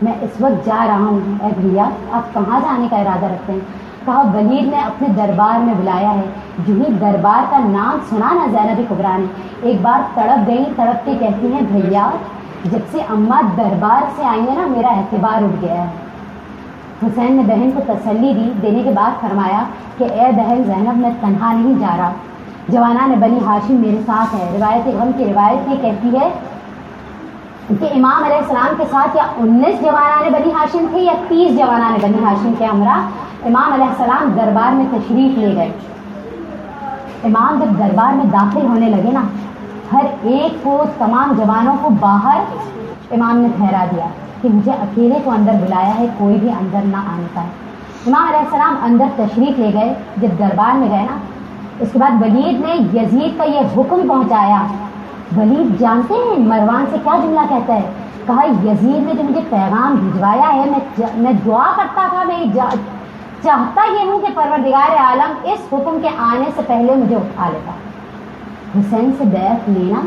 میں اس وقت جا رہا ہوں۔ اے بھیا آپ کہاں جانے کا ارادہ رکھتے ہیں؟ کہا ولید نے اپنے دربار میں بلایا ہے۔ جو ہی دربار کا نام سنا نا زینب کبریٰ نے ایک بار تڑپ گئی، تڑپ کے کہتی ہیں بھیا جب سے اماں دربار سے آئی ہیں نا میرا اعتبار اٹھ گیا ہے۔ حسین نے بہن کو تسلی دی، دینے کے بعد فرمایا کہ اے بہن زینب میں تنہا نہیں جا رہا، جوانان بنی ہاشم میرے ساتھ ہے۔ روایت غم کی روایت یہ کہتی ہے کہ امام علیہ السلام کے ساتھ یا انیس جوانان بنی ہاشم تھے یا تیس جوانان بنی ہاشم کے ہمراہ امام علیہ السلام دربار میں تشریف لے گئے۔ امام جب دربار میں داخل ہونے لگے نا ہر ایک کو، تمام جوانوں کو باہر امام نے ٹھہرا دیا کہ مجھے اکیلے کو اندر بلایا ہے، کوئی بھی اندر نہ آنے کا ہے۔ امام علیہ السلام اندر تشریف لے گئے۔ جب دربار میں گئے نا اس کے بعد ولید نے یزید کا یہ حکم پہنچایا۔ ولید جانتے ہیں مروان سے کیا جملہ کہتا ہے؟ کہا یزید نے جو مجھے پیغام بھجوایا ہے میں میں دعا کرتا تھا، میں چاہتا یہ ہوں کہ پروردگار عالم اس حکم کے آنے سے پہلے مجھے اٹھا لیتا۔ حسین سے بیعت لینا،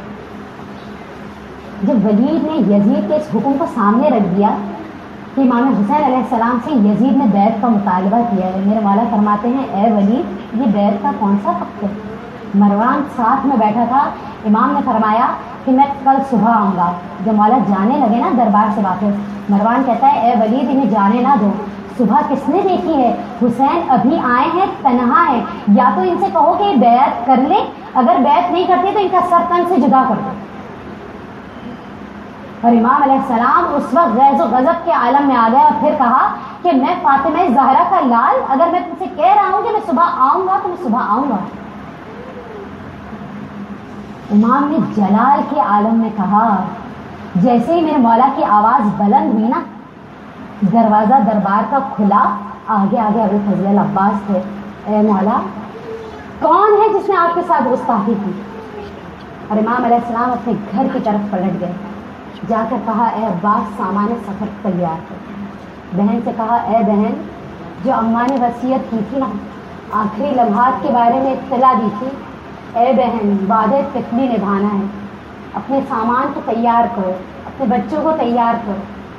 جب ولید نے یزید کے اس حکم کو سامنے رکھ دیا کہ امام حسین علیہ السلام سے یزید نے بیعت کا مطالبہ کیا ہے، میرے مولا فرماتے ہیں اے ولید یہ بیعت کا کون سا وقت ہے؟ مروان ساتھ میں بیٹھا تھا۔ امام نے فرمایا کہ میں کل صبح آؤں گا۔ جب مولا جانے لگے نا دربار سے واپس، مروان کہتا ہے اے ولید انہیں جانے نہ دو، صبح کس نے دیکھی ہے؟ حسین ابھی آئے ہیں، تنہا ہے، یا تو ان سے کہو کہ یہ بیعت کر لیں، اگر بیعت نہیں کرتے تو ان کا سر تن سے جدا کر دو۔ اور امام علیہ السلام اس وقت غیظ و غضب کے عالم میں آ گئے اور پھر کہا کہ میں فاطمہ زہرا کا لال، اگر میں تم سے کہہ رہا ہوں کہ میں صبح آؤں گا تو میں صبح آؤں گا۔ امام نے جلال کے عالم میں کہا، جیسے ہی میرے مولا کی آواز بلند ہوئی نا دروازہ دربار کا کھلا، آگے آگے ابو فضل عباس تھے۔ اے مولا کون ہے جس نے آپ کے ساتھ گستاخی کی؟ اور امام علیہ السلام اپنے گھر کی طرف پلٹ گئے، جا کر کہا اے عباس سامان سفر تیار ہے۔ بہن سے کہا اے بہن جو اماں نے وصیت کی تھی نا، آخری لمحات کے بارے میں اطلاع دی تھی، اے بہن وعدے قتلی نبھانا ہے، اپنے سامان کو تیار کرو، اپنے بچوں کو تیار کرو۔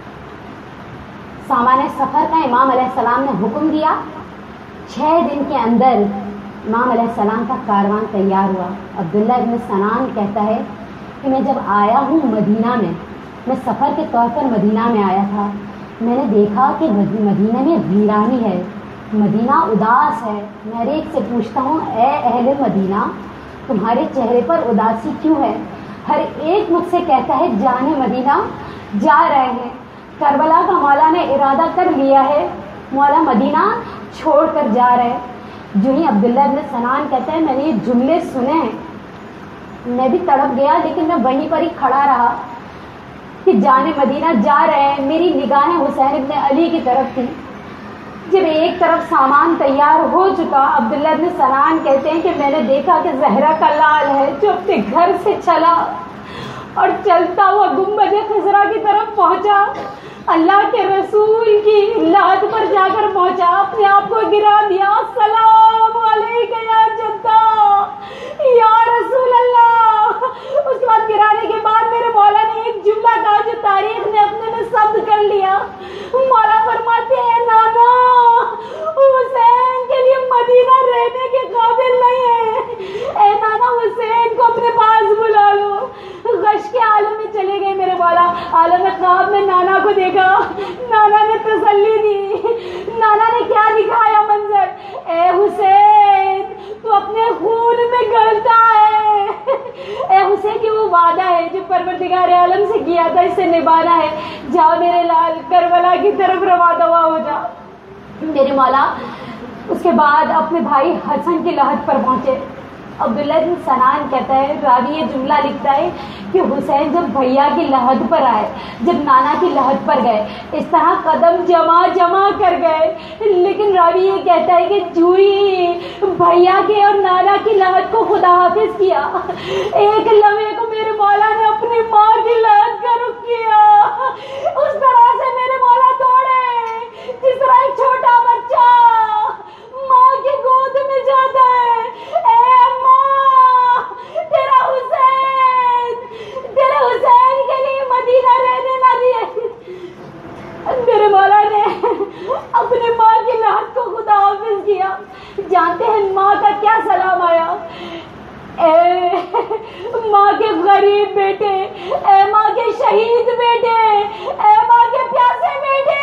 سامان سفر کا امام علیہ السلام نے حکم دیا، چھ دن کے اندر امام علیہ السلام کا کاروان تیار ہوا۔ عبداللہ ابن سنان کہتا ہے کہ میں جب آیا ہوں مدینہ میں، میں سفر کے طور پر مدینہ میں آیا تھا، میں نے دیکھا کہ مدینہ میں ویرانی ہے، مدینہ اداس ہے۔ میں ہر ایک سے پوچھتا ہوں اے اہل مدینہ تمہارے چہرے پر اداسی کیوں ہے؟ ہر ایک مجھ سے کہتا ہے جانے مدینہ جا رہے ہیں، کربلا کا مولا نے ارادہ کر لیا ہے، مولا مدینہ چھوڑ کر جا رہے ہیں۔ جو ہی عبداللہ ابن سنان کہتا ہے میں نے یہ جملے سنے ہیں، میں بھی تڑپ گیا، لیکن میں وہیں پر ہی کھڑا رہا کہ جانے مدینہ جا رہے ہیں۔ میری نگاہیں حسین ابن علی کی طرف تھی۔ جب ایک طرف سامان تیار ہو چکا، عبداللہ ابن سنان کہتے ہیں کہ میں نے دیکھا کہ زہرا کا لال ہے جو اپنے گھر سے چلا اور چلتا ہوا گنبد خضرا کی طرف پہنچا، اللہ کے رسول کی لحد پر جا کر پہنچا، اپنے آپ کو گرا دیا، السلام علیکہ یا جدہ یا رسول اللہ۔ اس کے بعد گرانے کے بعد میرے مولا نے ایک جملہ کہا جو تاریخ نے اپنے میں ثبت کر لیا۔ مولا فرماتے ہیں نانا حسین کے لیے مدینہ رہنے کے قابل نہیں ہے، اے نانا حسین کو اپنے پاس بلا لو۔ غش کے عالم میں چلے گئے میرے مولا، عالم خواب میں نانا کو دیکھا، نانا نے تسلی دی۔ نانا نے کیا دکھایا منظر، اے حسین تو اپنے خون میں گلتا ہے، اے حسین کی وہ وعدہ ہے جو پروردگار عالم سے کیا تھا، اسے نبھانا ہے، جا میرے لال کربلا کی طرف روا دوا ہو جا۔ میرے مولا اس کے بعد اپنے بھائی حسن کی لحد پر پہنچے۔ عبداللہ بن سنان کہتا ہے، راوی یہ جملہ لکھتا ہے کہ حسین جب بھیا کی لحد پر آئے، جب نانا کی لحد پر گئے، اس طرح قدم جمع جمع کر گئے، لیکن راوی یہ کہتا ہے کہ جوئی بھیا کے اور نانا کی لحد کو خدا حافظ کیا، ایک لمحے کو میرے مولا نے اپنی ماں کی لحد کا رخ کیا۔ اس طرح سے میرے مولا دوڑے جس طرح ایک چھوٹا بچہ ماں کی گود میں جاتا ہے، اے ماں تیرا حسین، تیرے حسین کے لیے مدینہ رہنے نہ دیے۔ بیٹے، اے ماں کے شہید بیٹے، اے ماں کے پیاسے بیٹے،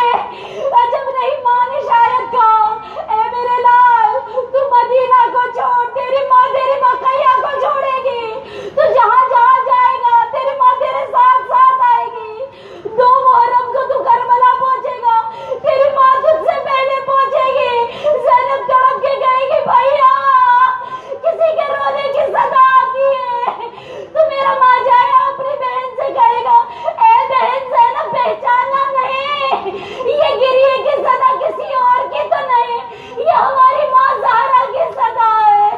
جب نہیں ماں نے شاید کہا اے میرے لال تو مدینہ کو چھوڑ، تیری ماں تیری بقیہ کو چھوڑے گی، تو جہاں جہاں جائے گا تیری ماں تیرے ساتھ ساتھ آئے گی، دو محرم کو تو کربلا پہنچے گا، تیری ماں تجھ سے پہلے پہنچے گی۔ زینب تڑپ کے کہے گی بھیا کسی کے رونے کی صدا آتی ہے، تو میرا ماں جائے اپنی بہن سے کہے گا اے بہن زینب پہچانا نہیں، یہ گریے کی صدا کسی اور کی تو نہیں، یہ ہماری ماں زہرا کی صدا ہے۔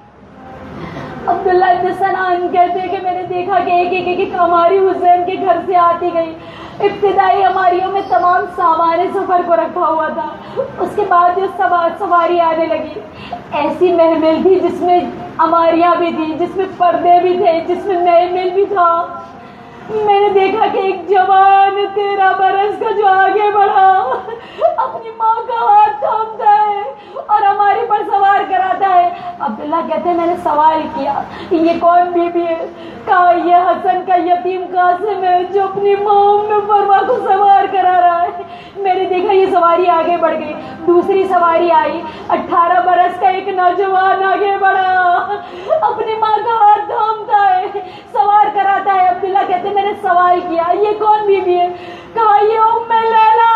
عبداللہ ابن سنان کہتے ہیں کہ میں نے دیکھا کہ ایک ایک ایک ہماری حسین کے گھر سے آتی گئی، ابتدائی ہماریوں میں تمام سامان سفر کو رکھا ہوا تھا، اس کے بعد جو سواری آنے لگی ایسی محمل تھی جس میں ہماریاں بھی تھی، جس میں پردے بھی تھے، جس میں محمل بھی تھا۔ میں نے دیکھا کہ ایک جوان تیرہ برس کا جو آگے بڑھا اپنی ماں کا ہاتھ تھامتا ہے اور ہماری پر سوار کراتا ہے۔ عبداللہ کہتے ہیں میں نے سوال کیا یہ کون بی بی ہے؟ کہا یہ حسن کا یتیم قاسم ہے جو اپنی ماں ام فرما کو سوار کرا رہا ہے۔ میں نے دیکھا یہ سواری آگے بڑھ گئی، دوسری سواری آئی، اٹھارہ برس کا ایک نوجوان آگے بڑھا اپنی ماں کا ہاتھ تھامتا ہے، سوار کراتا ہے۔ عبداللہ کہتے ہیں میں نے سوال کیا یہ کون بی بی ہے؟ کہا یہ ام لیلا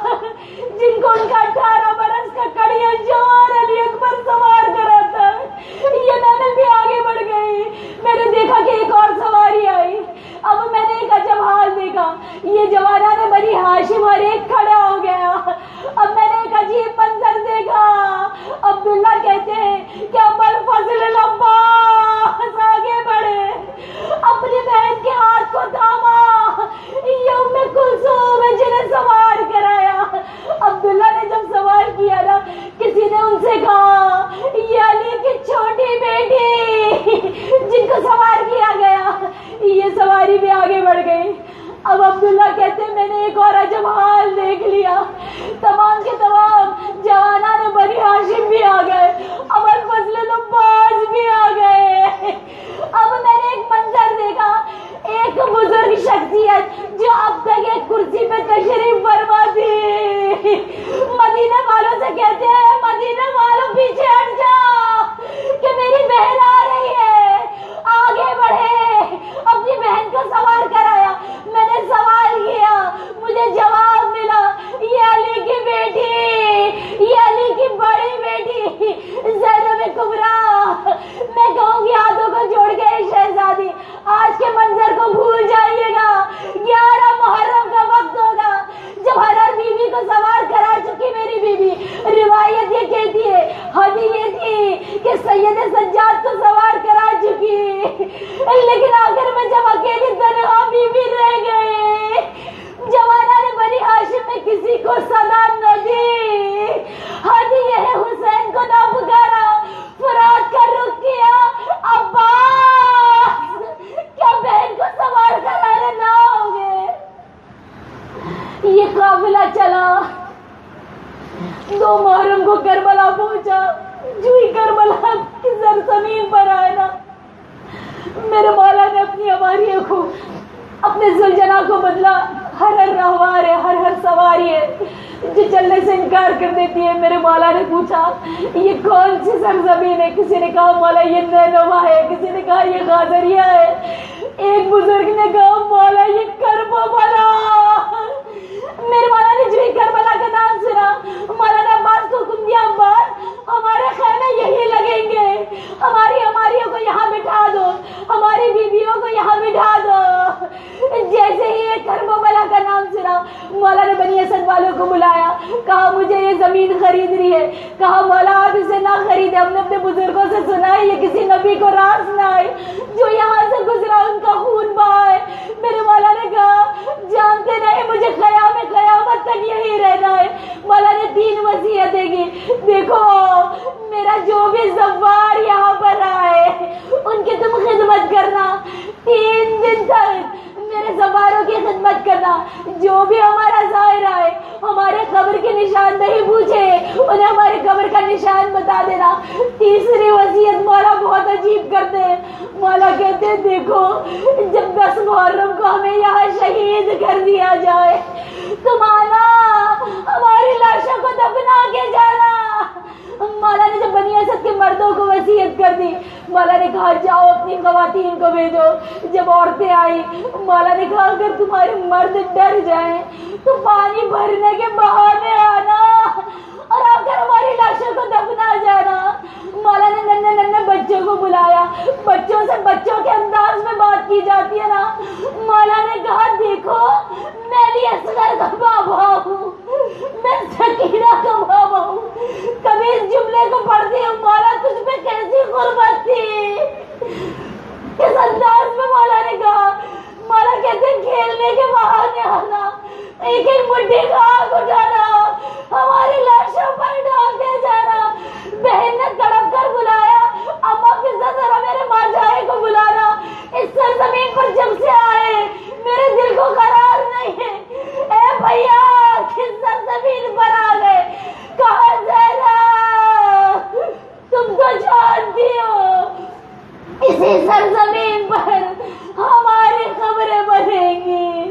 جن کو ان کا اٹھارہ برس کا کڑیا جوان علی اکبر سوار کراتا ہے۔ یہ محمل بھی آگے بڑھ گئی۔ میں نے دیکھا کہ ایک اور سواری آئی، اب میں نے ایک عجب حال دیکھا، یہ جوانان بنی ہاشم ہر ایک کھڑا ہو گیا۔ اب میں نے ایک عجیب منظر دیکھا۔ عبداللہ کہتے ہیں کہ ابو الفضل العباس آگے بڑھے، اپنی بہن کے ہاتھ کو تھاما، یہ ام کلثوم ہے جنہیں سوار کرایا۔ عبداللہ نے جب سوال کیا نا کسی نے ان سے کہا یہ علی کی چھوٹی بیٹی جن کو سوار کیا گیا، یہ سواری بھی آگے بڑھ گئی۔ اب عبداللہ کہتے ہیں میں نے ایک اور عجب حال دیکھ لیا، تمام کے تمام جوانان بنی ہاشم بھی آ گئے، ابو الفضل العباس بھی آ گئے۔ اب میں نے ایک منظر دیکھا، ایک بزرگ شخصیت جو اب تک ایک کرسی پہ تشریف فرما تھی، مدینہ والوں سے کہتے ہیں مدینہ والوں پیچھے ہٹ جاؤ کہ میری بہن آ رہی ہے، آگے بڑھے، اپنی بہن کو سوار کرایا۔ میں نے سوال کیا، مجھے جواب ملا یہ علی کی بیٹی، یہ علی کی بڑی بیٹی زینب کبریٰ۔ میں کہوں گی ہاتھوں کو جوڑ کے شہزادی آج کے منظر کو بھول جائیے گا، گیارہ محرم کا وقت ہوگا جب ہر ہر بی بی کو سوار کرا چکی میری بی بی۔ روایت یہ کہتی ہے، حدیث یہ تھی کہ سید سجاد کو سوار کرا چکی، لیکن آخر میں جب اکیلی تنہا بی بی رہ گئے، جوانان بنی ہاشم میں کسی کو صدا نہ دی، حدیث یہ ہے حسین کو نہ پکارا، فرات کا رخ کیا، عباس کیا بہن کو سوار کرانے نہ ہوگے؟ یہ قافلہ چلا، دو محرم کو کربلا پہنچا، جو ہی کربلا کی سرزمین پر آئے نا میرے مولا نے اپنی ہماریوں کو، اپنے زلجنا کو بدلا۔ ہر ہر رہوار ہے، ہر ہر سواری ہے جو چلنے سے انکار کر دیتی ہے۔ میرے مولا نے پوچھا یہ کون سی سرزمین ہے؟ کسی نے کہا مولا یہ نینوا ہے، کسی نے کہا یہ غادریہ ہے، ایک بزرگ نے کہا مولا یہ کربلا۔ میرے مولا نے جو ہی کربلا کا نام سنا، مولانا عباس کو حکم دیا عباس ہمارے خیمے یہی لگیں گے، ہماری ہماریوں کو یہاں بٹھا دو، ہماری بیویوں کو یہاں بٹھا دو۔ جیسے ہی یہ کربلا کا نام سنا، مولا نے بنی اسد والوں کو بلایا، کہا مجھے یہ زمین خریدنی ہے۔ کہا مولا آپ اسے نہ خریدے، ہم نے اپنے بزرگوں سے سنا ہے یہ کسی نبی کو راز نہ آئے، جو یہاں سے گزرا ان کا خون بہا ہے۔ میرے مولا نے کہا جانتے نہیں مجھے قیام قیامت تک یہی رہنا ہے۔ مولا نے تین وصیتیں کی، دیکھو میرا جو بھی زوار یہاں پر آئے ان کی تم خدمت کرنا، تین دن تک میرے زواروں کی خدمت مت کرنا، جو بھی ہمارا ظاہر آئے ہمارے قبر کی نشاندہی پوچھے انہیں ہمارے قبر کا نشان بتا دینا۔ تیسری وصیت مولا بہت عجیب کرتے ہیں، مولا کہتے ہیں دیکھو جب دس محرم کو ہمیں یہاں شہید کر دیا جائے تم آنا ہماری لاشوں کو دفنا کے جانا۔ مولا نے جب بنی اسد کے مردوں کو وصیت کر دی، مولا نے کہا جاؤ اپنی خواتین کو بھیجو۔ جب عورتیں آئی مولا نے کہا اگر تمہارے مرد ڈر جائیں تو پانی بھرنے کے بہانے آنا اور آ کر ہماری لاشوں کو دفنا جانا۔ مولا نے ننھے ننھے بچوں کو بلایا، بچوں سے بچوں کے انداز میں بات کی جاتی ہے نا۔ مولا نے کہا دیکھو میں بھی اصغر کا بابا ہوں، میں سکینہ کا بابا ہوں، کبھی اس جملے کو پڑھتی ہوں مولا تجھ پہ کیسی غربت تھی، کس انداز میں مولا نے کہا۔ مولا کہتے ہیں کھیلنے کے بہانے آنا، ایک ایک مٹھی کا آگ اٹھانا، ہماری لاشوں پر ڈال کے جانا۔ بہن نے تڑپ کر بلایا اما فضا ذرا میرے ماں جائے کو بلانا، اس سرزمین پر جب سے آئے میرے دل کو قرار نہیں ہے، اے بھیا کس سرزمین پر آ گئے، کہاں زینب تم تو جانتی ہو اسی سرزمین پر ہماری خبریں بنیں گی۔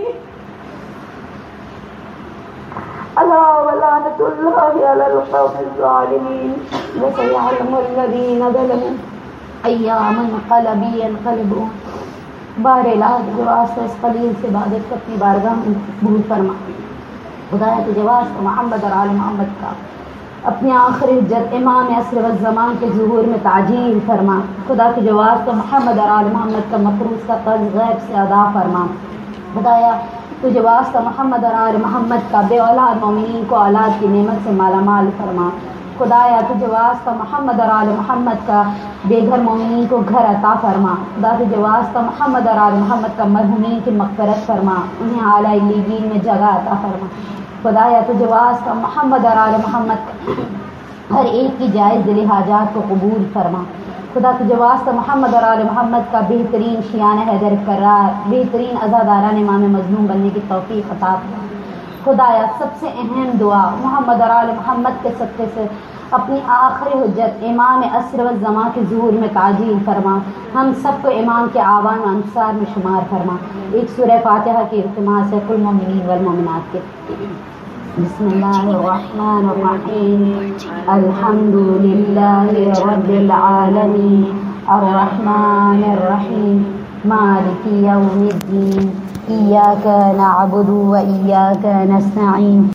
اللہ ولعنت اللہ علی القوم الظالمین وسيعلم الذین ظلموا ایام انقلب ينقلبون۔ بار الہ جو واسطہ اس قلیل سے عبادت کو اپنی بارگاہ میں قبول فرما۔ خدایا تجھے واسطہ محمد اور آل محمد کا اپنے آخری حجت امام عصر والزمان کے ظہور میں تعجیل فرما۔ خدا تجھے واسطہ محمد اور آل محمد کا مقروض کا قرض غیب سے ادا فرما۔ خدایا تجھے واسطہ محمد اور آل محمد کا بے اولاد مومنین کو اولاد کی نعمت سے مالا مال فرما۔ خدایا تجھے واسطہ محمد اور آل محمد کا بے گھر مومنین کو گھر عطا فرما۔ خدا تجھے واسطہ محمد اور آل محمد کا مرحومین کی مغفرت فرما، انہیں اعلیٰ علیین میں جگہ عطا فرما۔ خدایا تجھے واسطہ محمد اور آل محمد کا ہر ایک کی جائز دلی حاجات کو قبول فرما۔ خدا تجھے واسطہ محمد اور آل محمد کا بہترین شیان حیدر کرار، بہترین عزاداران امام مظلوم بننے کی توفیق عطا فرما۔ خدایا سب سے اہم دعا محمد اور آل محمد کے صدقے سے اپنی آخری حجت امام عصر والزمان کے ظہور میں تعجیل فرما، ہم سب کو امام کے آوان و انصار میں شمار فرما۔ ایک سورہ فاتحہ کی التماس ہے کل مومنین والمومنات کے۔ بسم اللہ الرحمن الرحیم، الحمد للہ رب العالمین، الرحمن الرحیم، مالک یوم الدین، ایاک نعبد و ایاک نستعین۔